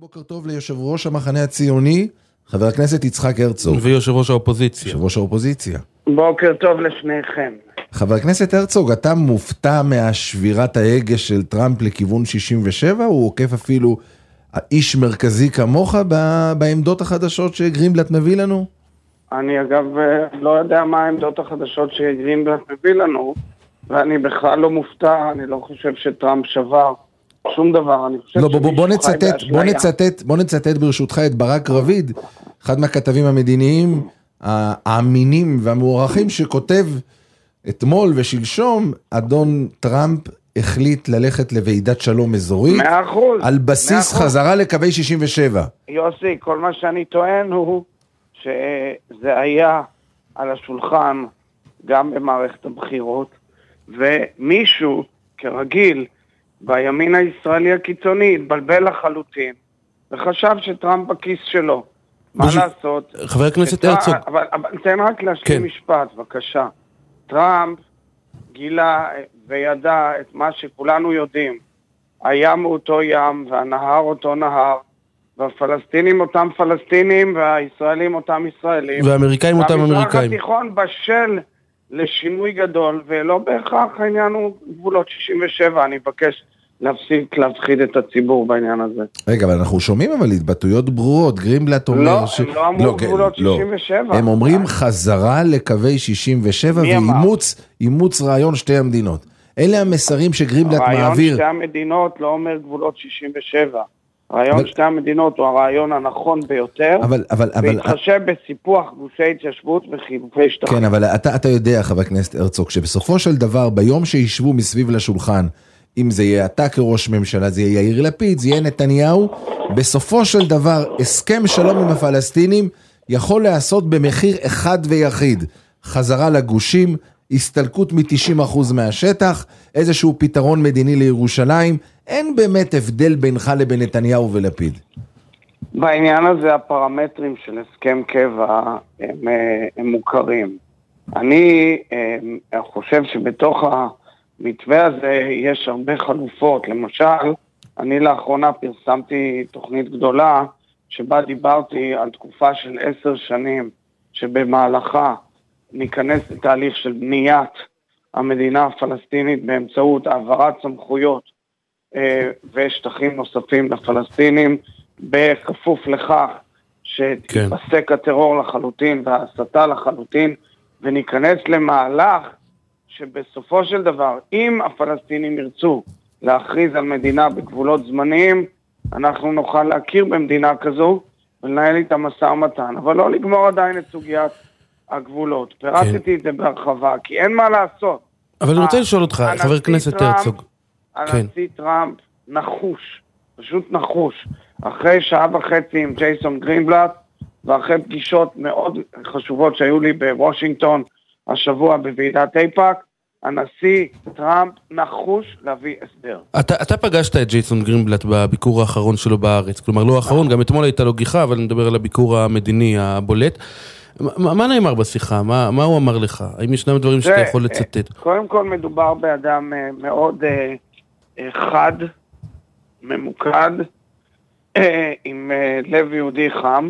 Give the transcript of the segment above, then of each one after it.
בוקר טוב ליושב ראש המחנה הציוני, חבר הכנסת יצחק הרצוג. ויושב ראש האופוזיציה. יושב ראש האופוזיציה. בוקר טוב לשניכם. חבר הכנסת הרצוג, אתה מופתע מהשבירת ההגה של טראמפ לכיוון 67? הוא עוקף אפילו איש מרכזי כמוך בעמדות החדשות שגרינבלט מביא לנו? אני אגב לא יודע מה העמדות החדשות שגרינבלט מביא לנו, ואני בכלל לא מופתע, אני לא חושב שטראמפ שבר שום דבר. אני חושב בוא נצטט ברשותך את ברק רביד, אחד מהכתבים המדיניים האמינים והמוערכים, שכותב אתמול ושלשום, אדון טראמפ החליט ללכת לוועידת שלום אזורית, 100%, על בסיס 100%. חזרה לקווי 67. יוסי, כל מה שאני טוען הוא שזה היה על השולחן גם במערכת הבחירות, ומישהו כרגיל בימין הישראלי הקיצוני התבלבל לחלוטין וחשב שטראמפ בכיס שלו. מה לעשות? חבר הכנסת הרצוג. אבל תן רק להשלים משפט, בבקשה. טראמפ גילה וידע את מה שכולנו יודעים. הים הוא אותו ים והנהר אותו נהר, והפלסטינים אותם פלסטינים והישראלים אותם ישראלים. והאמריקאים אותם אמריקאים. והמזרח התיכון בשל לשינוי גדול, ולא בהכרח העניין הוא גבולות 67. אני מבקש להפסיק להפחיד את הציבור בעניין הזה. רגע, אבל אנחנו שומעים התבטאויות ברורות. גרינבלט אומר לא, הם לא אמרו גבולות 67. הם אומרים חזרה לקווי 67 ואימוץ רעיון שתי המדינות. אלה המסרים שגרינבלט מעביר. רעיון שתי המדינות לא אומר גבולות 67. רעיון שתי המדינות הוא הרעיון הנכון ביותר, בהתחשב בסיפוח גושי התיישבות וחילופי שטחים. כן, אבל אתה יודע, חבר הכנסת הרצוג, שבסופו של דבר, ביום שישבו מסביב לשולחן, אם זה יהיה אתה כראש ממשלה, זה יהיה יאיר לפיד, זה יהיה נתניהו, בסופו של דבר, הסכם שלום עם הפלסטינים יכול לעשות במחיר אחד ויחיד, חזרה לגושים, הסתלקות מ-90% מהשטח, איזשהו פתרון מדיני לירושלים. אין באמת הבדל בינך לבין נתניהו ולפיד. בעניין הזה הפרמטרים של הסכם קבע הם מוכרים. אני חושב שבתוך המתווה הזה יש הרבה חלופות. למשל, אני לאחרונה פרסמתי תוכנית גדולה שבה דיברתי על תקופה של 10 שנים שבמהלכה ניכנס לתהליך של בניית המדינה הפלסטינית באמצעות העברת סמכויות ושטחים נוספים לפלסטינים, בכפוף לכך שתפסק הטרור לחלוטין וההסתה לחלוטין, וניכנס למהלך שבסופו של דבר, אם הפלסטינים ירצו להכריז על מדינה בגבולות זמניים, אנחנו נוכל להכיר במדינה כזו ולנהל איתה משא ומתן, אבל לא לגמור עדיין את סוגיית הגבולות. פירטתי את זה בהרחבה, כי אין מה לעשות. אבל אני רוצה לשאול אותך, חבר הכנסת הרצוג. הנשיא טראמפ נחוש, פשוט נחוש, אחרי שעה וחצי עם ג'ייסון גרינבלט, ואחרי פגישות מאוד חשובות שהיו לי בוושינגטון השבוע בוועידת איפא"ק, הנשיא טראמפ נחוש להביא הסדר. אתה פגשת את ג'ייסון גרינבלט בביקור האחרון שלו בארץ, כלומר לא האחרון, גם אתמול הייתה לו גיחה, אבל נדבר על הביקור המדיני הבולט. מה נאמר בשיחה? מה הוא אמר לך? האם ישנם דברים שאתה יכול לצטט? קודם כל מדובר באדם מאוד חד, ממוקד, עם לב יהודי חם.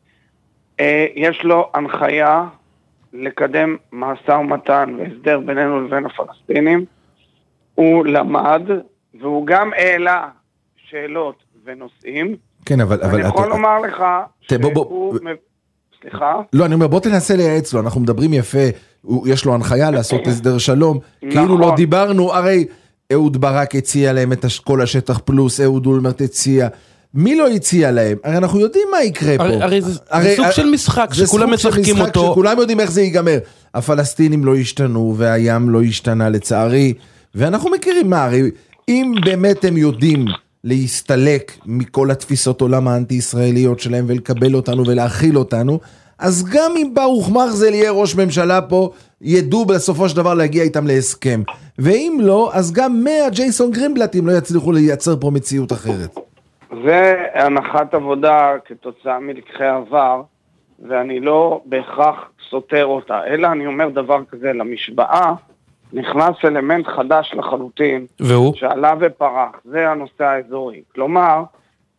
יש לו הנחיה לקדם משא ומתן והסדר בינינו לבין הפלסטינים. הוא למד, והוא גם העלה שאלות ונושאים. כן, אבל אני יכול לומר לך שהוא... סליחה? לא, אני אומר, בוא תנסה לייעץ לו, אנחנו מדברים יפה, יש לו הנחיה לעשות הסדר שלום, כאילו לא דיברנו, הרי אהוד ברק הציע להם את כל השטח פלוס, אהוד אולמרט הציע, מי לא הציע להם? הרי אנחנו יודעים מה יקרה פה. הרי זה סוג של משחק, שכולם משחקים אותו. שכולם יודעים איך זה ייגמר. הפלסטינים לא השתנו, והים לא השתנה לצערי, ואנחנו מכירים מה, הרי אם באמת הם יודעים להסתלק מכל התפיסות עולם האנטי-ישראליות שלהם, ולקבל אותנו ולהכיל אותנו, אז גם אם ברוך מרזל יהיה ראש ממשלה פה, ידעו בסופו של דבר להגיע איתם להסכם. ואם לא, אז גם 100 ג'ייסון גרינבלטים לא יצליחו לייצר פה מציאות אחרת. זה הנחת עבודה כתוצאה מלקחי עבר, ואני לא בהכרח סותר אותה, אלא אני אומר דבר כזה, למשוואה נכנס אלמנט חדש לחלוטין, והוא? שעלה ופרח, זה הנושא האזורי. כלומר,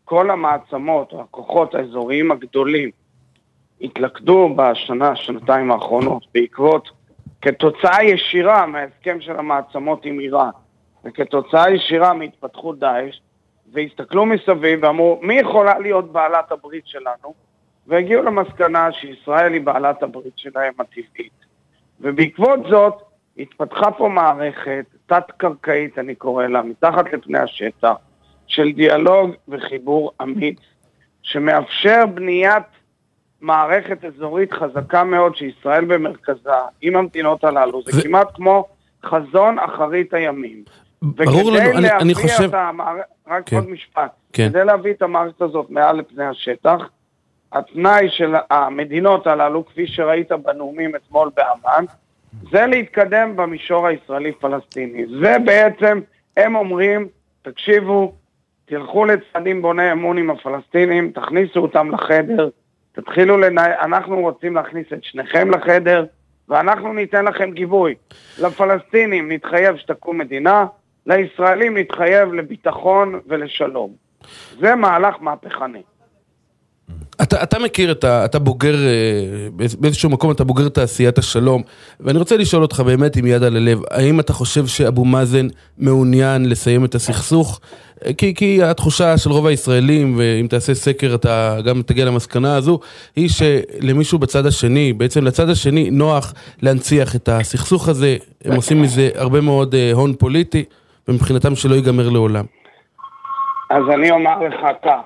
כל המעצמות או הכוחות האזוריים הגדולים התלכדו שנתיים האחרונות בעקבות, כתוצאה ישירה מההסכם של המעצמות עם איראן, וכתוצאה ישירה מהתפתחות דאעש, והסתכלו מסביב ואמרו, מי יכולה להיות בעלת הברית שלנו? והגיעו למסקנה שישראל היא בעלת הברית שלהם הטבעית. ובעקבות זאת התפתחה פה מערכת תת-קרקעית, אני קורא לה, מתחת לפני השטח, של דיאלוג וחיבור אמיץ, שמאפשר בניית מערכת אזורית חזקה מאוד שישראל במרכזה, עם המדינות הללו. זה כמעט כמו חזון אחרית הימים. ברור לנו, אני חושב... רק עוד משפט. כדי להביא את המערכת הזאת מעל לפני השטח, התנאי של המדינות הללו, כפי שראית בנאומים אתמול באמן, זה להתקדם במישור הישראלי-פלסטיני. זה בעצם, הם אומרים, תקשיבו, תלכו לצעדים בוני אמון עם הפלסטינים, תכניסו אותם לחדר, תתחילו אנחנו רוצים להכניס את שניכם לחדר, ואנחנו ניתן לכם גיבוי. לפלסטינים נתחייב שתקום מדינה, לישראלים נתחייב לביטחון ולשלום. זה מהלך מהפכני. אתה מכיר, אתה בוגר, באיזשהו מקום אתה בוגר תעשיית השלום, ואני רוצה לשאול אותך באמת עם יד על הלב, האם אתה חושב שאבו מאזן מעוניין לסיים את הסכסוך? כי התחושה של רוב הישראלים, ואם תעשה סקר אתה גם תגיע למסקנה הזו, היא שלמישהו בצד השני, בעצם לצד השני נוח להנציח את הסכסוך הזה, הם עושים מזה הרבה מאוד הון פוליטי, ומבחינתם שלא ייגמר לעולם. אז אני אומר לך כך,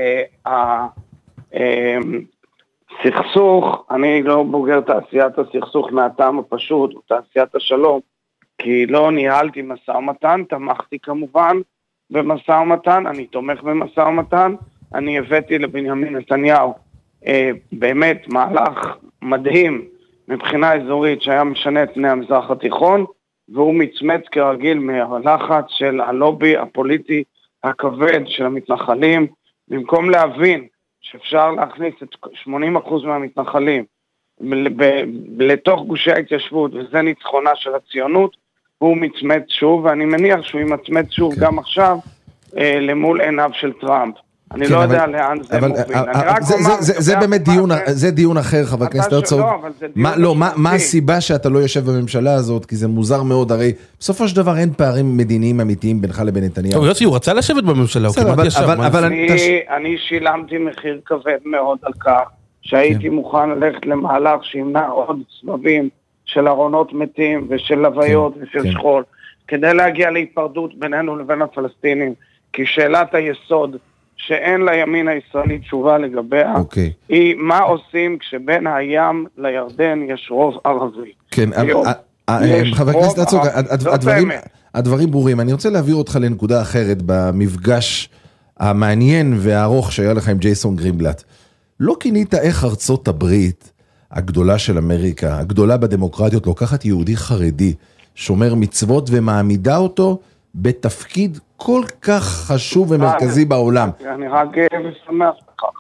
סכסוך, אני לא בוגר תעשיית הסכסוך מהטעם הפשוט, או תעשיית השלום, כי לא ניהלתי מסע ומתן, תמכתי כמובן במשא ומתן, אני תומך במשא ומתן, אני הבאתי לבנימין נתניהו באמת מהלך מדהים מבחינה אזורית שהיה משנה את פני המזרח התיכון, והוא מצמץ כרגיל מהלחץ של הלובי הפוליטי הכבד של המתנחלים, במקום להבין שאפשר להכניס את 80% מהמתנחלים לתוך גושי ההתיישבות, וזה ניצחונה של הציונות, הוא מצמץ שוב, ואני מניח שהוא ימצמץ שוב גם עכשיו למול עיניו של טראמפ. אני לא יודע לאן זה מוביל. זה באמת דיון, זה דיון אחר, חבר הכנסת הרצוג. מה הסיבה שאתה לא יושב בממשלה הזאת? כי זה מוזר מאוד, הרי בסופו של דבר אין פערים מדיניים אמיתיים בינך לבין נתניהו. טוב, יוסי, הוא רצה לשבת בממשלה, הוא כמעט ישב. אני שילמתי מחיר כבד מאוד על כך, שהייתי מוכן ללכת למהלך שימנע עוד סבבים של ארונות מתים ושל לוויות ושל שכול, כדי להגיע להיפרדות בינינו לבין הפלסטינים, כי שאלת היסוד שאין לימין הישראלי תשובה לגביה, היא מה עושים כשבין הים לירדן יש רוב ערבי. כן, חבר הכנסת הרצוג, הדברים ברורים. אני רוצה להעביר אותך לנקודה אחרת במפגש המעניין והארוך שהיה לך עם ג'ייסון גרינבלט. לא כינית איך ארצות הברית, הגדולה של אמריקה, הגדולה בדמוקרטיות, לוקחת יהודי חרדי, שומר מצוות ומעמידה אותו בתפקיד כל כך חשוב ומרכזי בעולם. אני רק שמח בכך.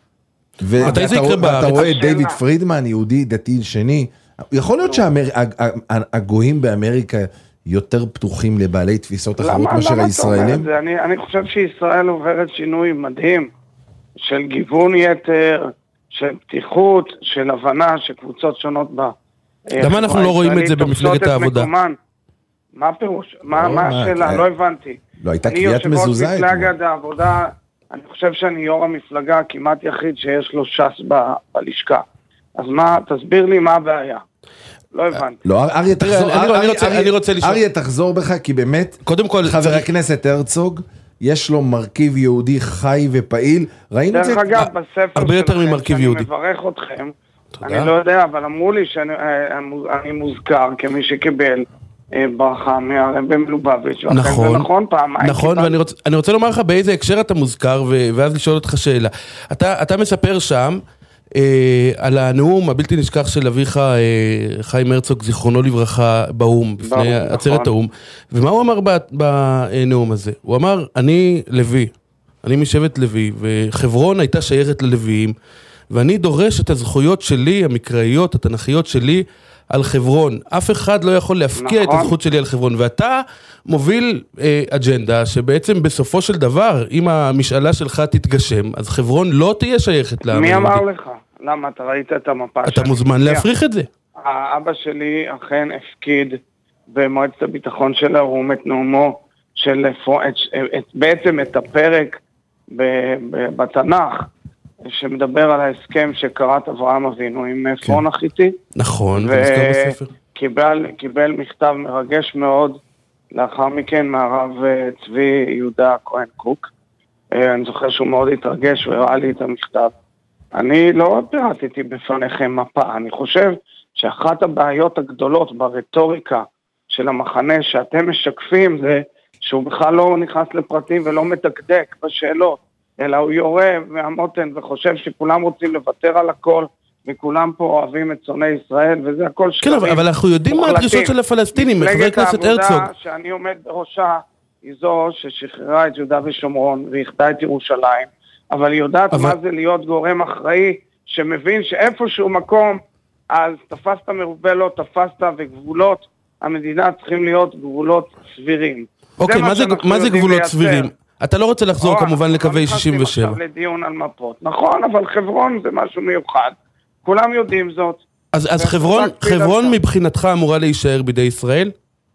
ואתה רואה דיוויד פרידמן, יהודי דתי שני, יכול להיות שהגויים באמריקה יותר פתוחים לבעלי תפיסות אחרות מאשר הישראלים? אני חושב שישראל עוברת שינוי מדהים של גיוון יתר, של פתיחות, של הבנה שקבוצות שונות בה. למה אנחנו לא רואים את זה במפלגת העבודה? מה הפירוש? מה השאלה? לא הבנתי. לא, הייתה קביעת מזוזה. אני יושב ראש מפלגת העבודה, אני חושב שאני יו"ר המפלגה כמעט יחיד שיש לו ש"ס בלשכה. אז מה, תסביר לי מה הבעיה. לא הבנתי. לא, אריה תחזור בך, כי באמת, חבר הכנסת הרצוג, יש לו מרכיב יהודי חי ופעיל. ראינו את זה? דרך אגב, בספר הרבה יותר ממרכיב יהודי. אני מברך אתכם. אני לא יודע, אבל אמרו לי שאני מוזכר כמי שקיבל ברכה מהרבי מלובביץ'. נכון, פעמיים. נכון, ואני רוצה לומר לך באיזה הקשר אתה מוזכר, ואז לשאול אותך שאלה. אתה מספר שם על הנאום הבלתי נשכח של אביך חיים הרצוג, זיכרונו לברכה, באום, בפני עצרת האום. ומה הוא אמר בנאום הזה? הוא אמר, אני לוי, אני משבט לוי, וחברון הייתה שייכת ללוויים, ואני דורש את הזכויות שלי, המקראיות, התנ"כיות שלי, על חברון. אף אחד לא יכול להפקיע את הזכות שלי על חברון, ואתה מוביל אג'נדה שבעצם בסופו של דבר, אם המשאלה שלך תתגשם, אז חברון לא תהיה שייכת לעם היהודי. מי אמר לך? למה? אתה ראית את המפה? אתה מוזמן להפריך את זה. האבא שלי אכן הפקיד במועצת הביטחון של האו"ם את נאומו בעצם את הפרק בתנ"ך שמדבר על ההסכם שקראת אברהם אבינו עם פרעון החיתי. נכון, זה מזכר בספר. קיבל מכתב מרגש מאוד לאחר מכן מהרב צבי יהודה כהן קוק. אני זוכר שהוא מאוד התרגש והראה לי את המכתב. אני לא פירטתי בפניכם מפה, אני חושב שאחת הבעיות הגדולות ברטוריקה של המחנה שאתם משקפים זה שהוא בכלל לא נכנס לפרטים ולא מתקדק בשאלות, אלא הוא יורה מהמותן וחושב שכולם רוצים לוותר על הכל, וכולם פה אוהבים את שונאי ישראל, וזה הכל שקרים. כן, אבל אנחנו יודעים מה הדרישות של הפלסטינים, חבר הכנסת הרצוג. מפלגת העבודה שאני עומד בראשה, היא זו ששחררה את יהודה ושומרון, והכתה את ירושלים, אבל היא יודעת מה זה להיות גורם אחראי, שמבין שאיפשהו מקום, אז תפסת מרובה לא תפסת, וגבולות המדינה צריכים להיות גבולות סבירים. אוקיי, מה זה גבולות סבירים? אתה לא רוצה לחזור כמובן לקווי 67. עכשיו לדיון על מפות. נכון, אבל חברון זה משהו מיוחד. כולם יודעים זאת. אז חברון מבחינתך אמורה להישאר בידי ישראל?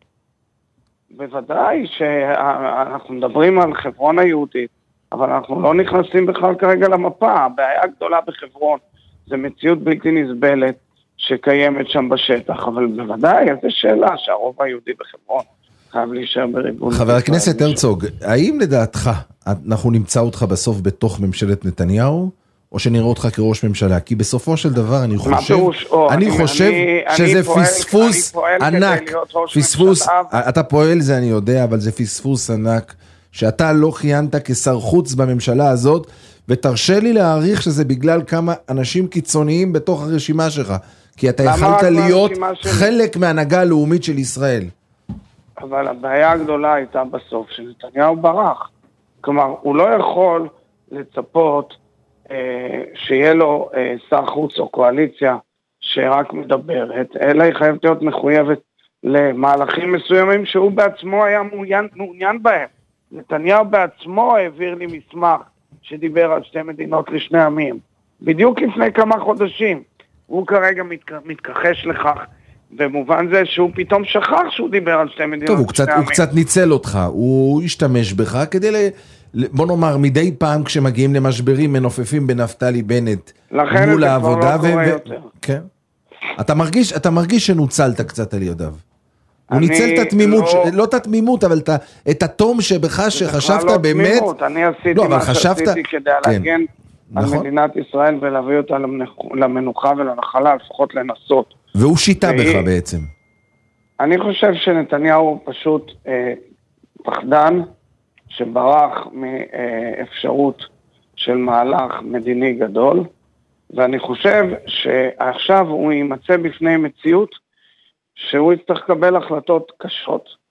בוודאי שאנחנו מדברים על חברון היהודית, אבל אנחנו לא נכנסים בכלל כרגע למפה. הבעיה הגדולה בחברון זה מציאות בלתי נסבלת שקיימת שם בשטח, אבל בוודאי, אז זו שאלה שהרוב היהודי בחברון חייב להישאר בריבון. חבר הכנסת הרצוג, האם לדעתך אנחנו נמצא אותך בסוף בתוך ממשלת נתניהו, או שנראה אותך כראש ממשלה? כי בסופו של דבר אני חושב שזה פספוס ענק, אתה פועל זה אני יודע, אבל זה פספוס ענק, שאתה לא חיינת כשר חוץ בממשלה הזאת, ותרשה לי להעריך שזה בגלל כמה אנשים קיצוניים בתוך הרשימה שלך, כי אתה יכלת להיות חלק מהנהגה הלאומית של ישראל. אבל הבעיה הגדולה הייתה בסוף, שנתניהו ברח. כלומר, הוא לא יכול לצפות שיהיה לו שר חוץ או קואליציה שרק מדברת, אלא היא חייבת להיות מחויבת למהלכים מסוימים שהוא בעצמו היה מעוניין בהם. נתניהו בעצמו העביר לי מסמך שדיבר על שתי מדינות לשני עמים. בדיוק לפני כמה חודשים. הוא כרגע מתכחש לכך, במובן זה שהוא פתאום שכח שהוא דיבר על שתי מדינות. טוב, הוא קצת ניצל אותך, הוא השתמש בך כדי, בוא נאמר, מדי פעם כשמגיעים למשברים מנופפים בנפתלי בנט מול העבודה. כן. אתה מרגיש שנוצלת קצת על ידיו. הוא ניצל את התמימות, לא את התמימות, אבל את התום שבך שחשבת באמת. אני עשיתי מה שעשיתי כדי להגן על מדינת ישראל ולהביא אותה למנוחה ולנחלה, לפחות לנסות. והוא שיטה בך בעצם. אני חושב שנתניהו פשוט פחדן שברח מאפשרות של מהלך מדיני גדול, ואני חושב שעכשיו הוא יימצא בפני מציאות שהוא יצטרך לקבל החלטות קשות.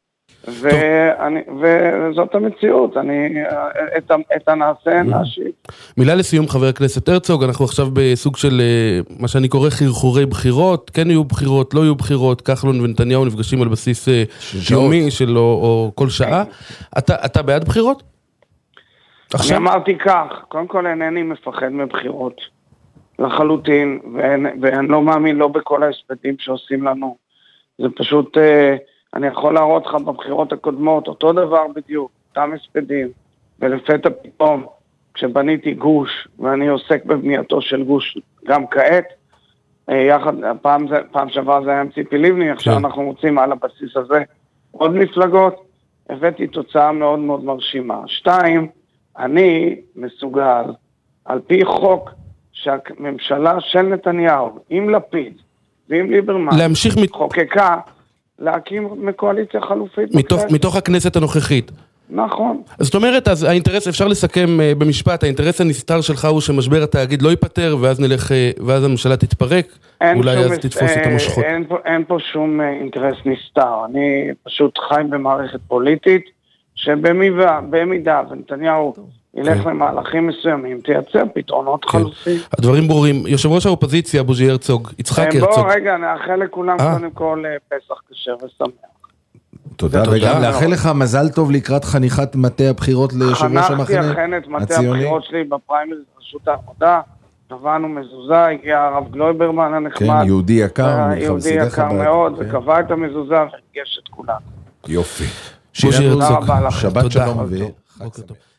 וזאת המציאות, את הנעשה נעשית. מילה לסיום חבר הכנסת הרצוג, אנחנו עכשיו בסוג של מה שאני קורא חרחורי בחירות, כן יהיו בחירות, לא יהיו בחירות, כחלון ונתניהו נפגשים על בסיס יומי שלו או כל שעה. אתה בעד בחירות? אני אמרתי כך, קודם כל אינני מפחד מבחירות לחלוטין, ואני לא מאמין לא בכל ההספדים שעושים לנו, זה פשוט... אני יכול להראות לך בבחירות הקודמות, אותו דבר בדיוק, אותם הספדים, ולפתע פתאום, כשבניתי גוש, ואני עוסק בבנייתו של גוש גם כעת, יחד, פעם שעבר זה היה עם ציפי לבני, עכשיו אנחנו מוצאים על הבסיס הזה עוד מפלגות, הבאתי תוצאה מאוד מאוד מרשימה. 2, אני מסוגל, על פי חוק שהממשלה של נתניהו, עם לפיד ועם ליברמן, חוקקה, להקים קואליציה חלופית. מתוך הכנסת הנוכחית. נכון. אז זאת אומרת, אז האינטרס, אפשר לסכם במשפט, האינטרס הנסתר שלך הוא שמשבר התאגיד לא ייפטר, ואז הממשלה תתפרק, אולי אז תתפוס את המושכות. אין פה שום אינטרס נסתר. אני פשוט חי במערכת פוליטית, שבמידה ונתניהו ילך למהלכים מסוימים, תייצר פתרונות חלופים. הדברים ברורים. יושב ראש האופוזיציה, בוז'י הרצוג, יצחק הרצוג. בואו רגע, נאחל לכולם קודם כל פסח כשר ושמח. תודה, וגם לאחל לך מזל טוב לקראת חניכת מטה הבחירות ליושב ראש המחנה הציוני. חנכתי אכן את מטה הבחירות שלי בפריימריז רשות העבודה, קבענו מזוזה, הגיע הרב גלויברמן הנחמד. כן, יהודי יקר, יהודי יקר מאוד, וקבע את המזוזה והרגש את כולנו. יופי. בוז'י הרצוג, שבת שלום וחג שמח.